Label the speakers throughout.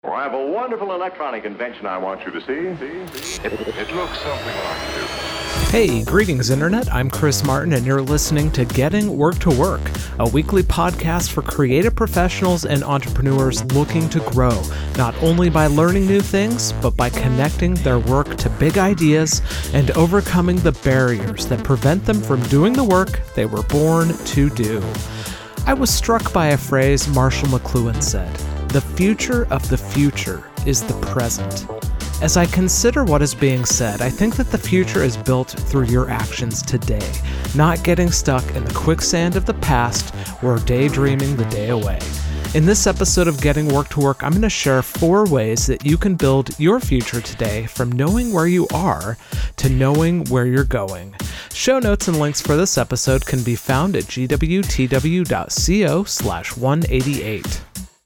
Speaker 1: Well, I have a wonderful electronic invention I want you to see. It looks something like this.
Speaker 2: Hey, greetings, Internet. I'm Chris Martin, and you're listening to Getting Work to Work, a weekly podcast for creative professionals and entrepreneurs looking to grow, not only by learning new things, but by connecting their work to big ideas and overcoming the barriers that prevent them from doing the work they were born to do. I was struck by a phrase Marshall McLuhan said: "The future of the future is the present." As I consider what is being said, I think that the future is built through your actions today, not getting stuck in the quicksand of the past or daydreaming the day away. In this episode of Getting Work to Work, I'm going to share 4 ways that you can build your future today from knowing where you are to knowing where you're going. Show notes and links for this episode can be found at gwtw.co/188.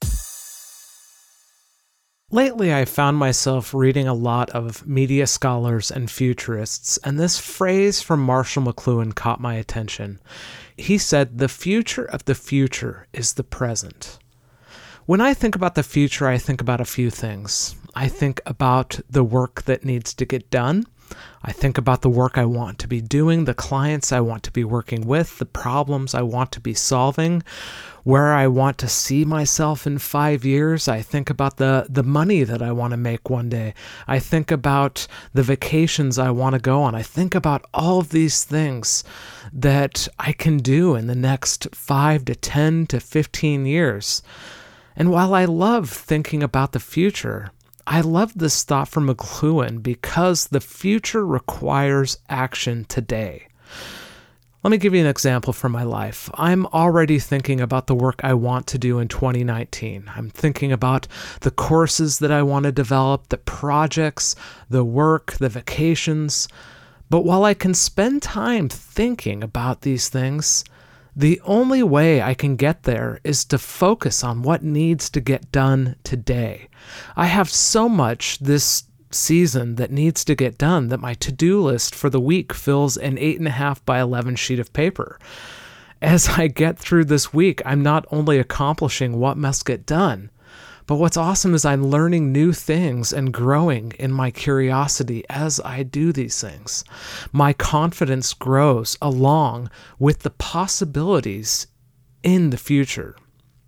Speaker 2: Lately, I found myself reading a lot of media scholars and futurists, and this phrase from Marshall McLuhan caught my attention. He said, "The future of the future is the present." When I think about the future, I think about a few things. I think about the work that needs to get done. I think about the work I want to be doing, the clients I want to be working with, the problems I want to be solving, where I want to see myself in 5 years. I think about the money that I want to make one day. I think about the vacations I want to go on. I think about all of these things that I can do in the next 5 to 10 to 15 years. And while I love thinking about the future, I love this thought from McLuhan because the future requires action today. Let me give you an example from my life. I'm already thinking about the work I want to do in 2019. I'm thinking about the courses that I want to develop, the projects, the work, the vacations. But while I can spend time thinking about these things, the only way I can get there is to focus on what needs to get done today. I have so much this season that needs to get done that my to-do list for the week fills an 8.5 by 11 sheet of paper. As I get through this week, I'm not only accomplishing what must get done, but what's awesome is I'm learning new things and growing in my curiosity as I do these things. My confidence grows along with the possibilities in the future.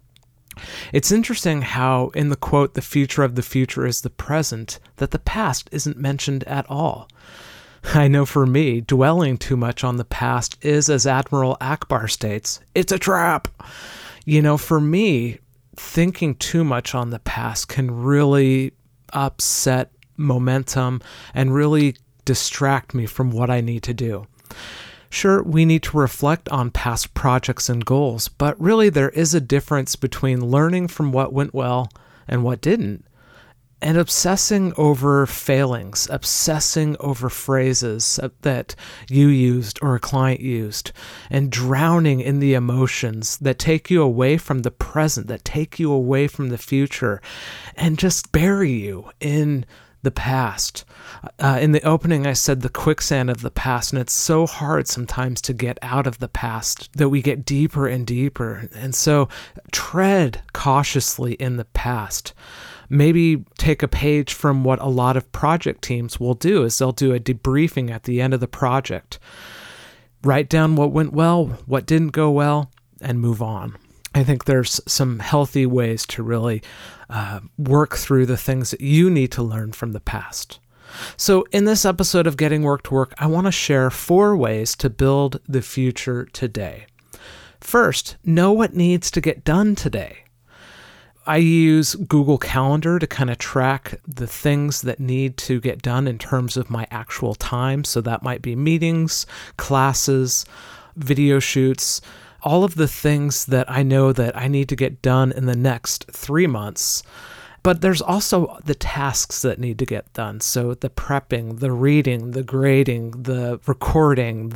Speaker 2: It's interesting how in the quote, "The future of the future is the present," that the past isn't mentioned at all. I know for me, dwelling too much on the past is, as Admiral Akbar states, it's a trap. For me, thinking too much on the past can really upset momentum and really distract me from what I need to do. Sure, we need to reflect on past projects and goals, but really there is a difference between learning from what went well and what didn't, and obsessing over failings, obsessing over phrases that you used or a client used, and drowning in the emotions that take you away from the present, that take you away from the future, and just bury you in the past. In the opening, I said the quicksand of the past, and it's so hard sometimes to get out of the past that we get deeper and deeper. And so tread cautiously in the past. Maybe take a page from what a lot of project teams will do is they'll do a debriefing at the end of the project. Write down what went well, what didn't go well, and move on. I think there's some healthy ways to really work through the things that you need to learn from the past. So in this episode of Getting Work to Work, I want to share 4 ways to build the future today. First, know what needs to get done today. I use Google Calendar to kind of track the things that need to get done in terms of my actual time. So that might be meetings, classes, video shoots, all of the things that I know that I need to get done in the next 3 months. But there's also the tasks that need to get done. So the prepping, the reading, the grading, the recording,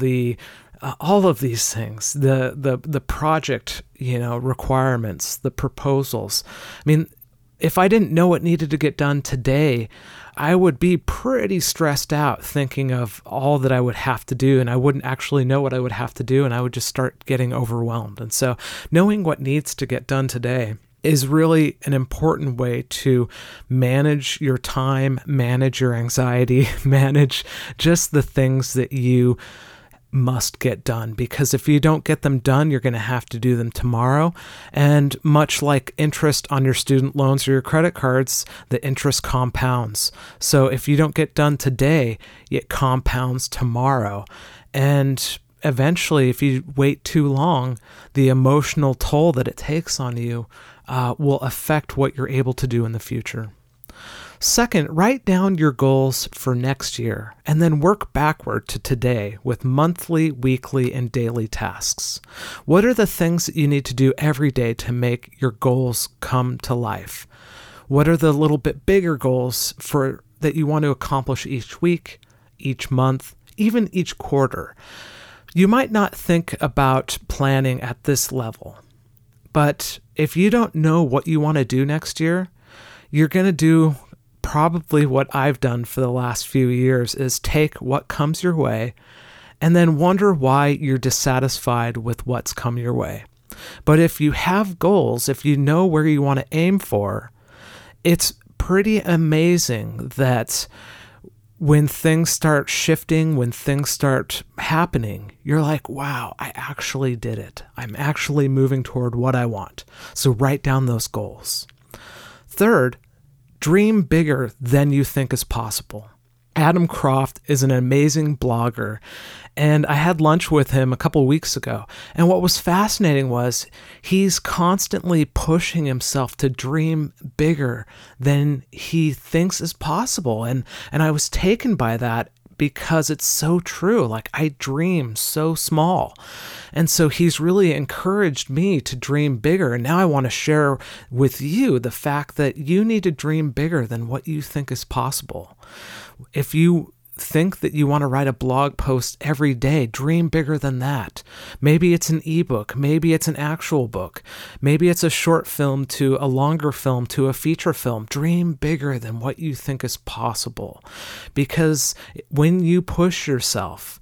Speaker 2: all of these things, the project, requirements, the proposals. I mean, if I didn't know what needed to get done today, I would be pretty stressed out thinking of all that I would have to do, and I wouldn't actually know what I would have to do, and I would just start getting overwhelmed. And so knowing what needs to get done today is really an important way to manage your time, manage your anxiety, manage just the things that you must get done. Because if you don't get them done, you're going to have to do them tomorrow. And much like interest on your student loans or your credit cards, the interest compounds. So if you don't get done today, it compounds tomorrow. And eventually, if you wait too long, the emotional toll that it takes on you will affect what you're able to do in the future. Second, write down your goals for next year and then work backward to today with monthly, weekly, and daily tasks. What are the things that you need to do every day to make your goals come to life? What are the little bit bigger goals that you want to accomplish each week, each month, even each quarter? You might not think about planning at this level, but if you don't know what you want to do next year, you're going to do probably what I've done for the last few years, is take what comes your way and then wonder why you're dissatisfied with what's come your way. But if you have goals, if you know where you want to aim for, it's pretty amazing that when things start shifting, when things start happening, you're like, wow, I actually did it. I'm actually moving toward what I want. So write down those goals. Third, dream bigger than you think is possible. Adam Croft is an amazing blogger, and I had lunch with him a couple weeks ago. And what was fascinating was he's constantly pushing himself to dream bigger than he thinks is possible. And I was taken by that because it's so true. Like, I dream so small. And so he's really encouraged me to dream bigger. And now I want to share with you the fact that you need to dream bigger than what you think is possible. If you think that you want to write a blog post every day, dream bigger than that. Maybe it's an ebook. Maybe it's an actual book. Maybe it's a short film to a longer film to a feature film. Dream bigger than what you think is possible. Because when you push yourself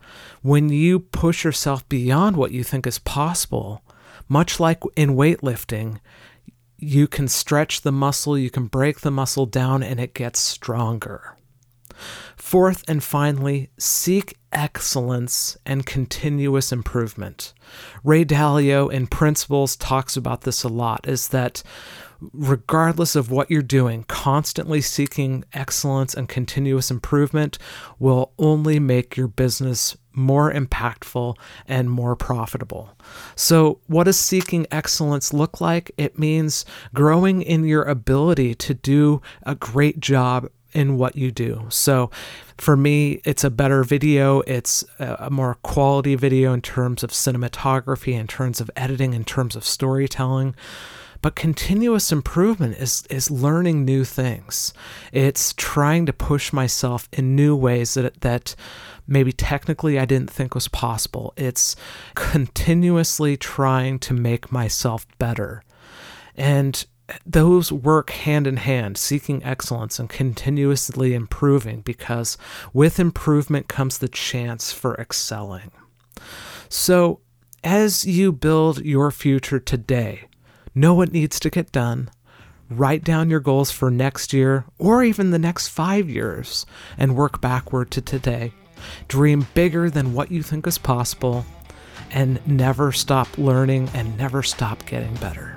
Speaker 2: beyond what you think is possible, much like in weightlifting, you can stretch the muscle, you can break the muscle down, and it gets stronger. Fourth and finally, seek excellence and continuous improvement. Ray Dalio in Principles talks about this a lot, is that regardless of what you're doing, constantly seeking excellence and continuous improvement will only make your business more impactful and more profitable. So what does seeking excellence look like? It means growing in your ability to do a great job in what you do. So for me, it's a better video. It's a more quality video in terms of cinematography, in terms of editing, in terms of storytelling. But continuous improvement is learning new things. It's trying to push myself in new ways that maybe technically I didn't think was possible. It's continuously trying to make myself better. And those work hand in hand, seeking excellence and continuously improving, because with improvement comes the chance for excelling. So as you build your future today, know what needs to get done, write down your goals for next year or even the next 5 years, and work backward to today. Dream bigger than what you think is possible, and never stop learning and never stop getting better.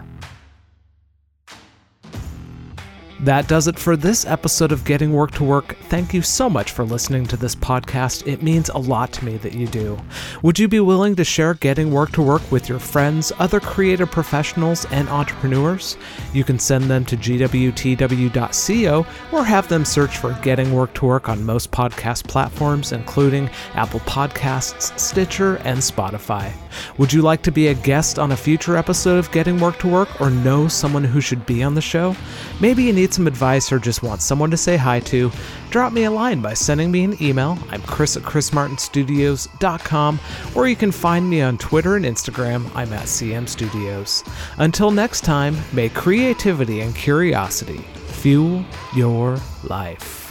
Speaker 2: That does it for this episode of Getting Work to Work. Thank you so much for listening to this podcast. It means a lot to me that you do. Would you be willing to share Getting Work to Work with your friends, other creative professionals, and entrepreneurs? You can send them to gwtw.co or have them search for Getting Work to Work on most podcast platforms, including Apple Podcasts, Stitcher, and Spotify. Would you like to be a guest on a future episode of Getting Work to Work, or know someone who should be on the show? Maybe you need some advice or just want someone to say hi to? Drop me a line by sending me an email. I'm chris@chrismartinstudios.com, or you can find me on Twitter and Instagram. I'm at CM Studios. Until next time, may creativity and curiosity fuel your life.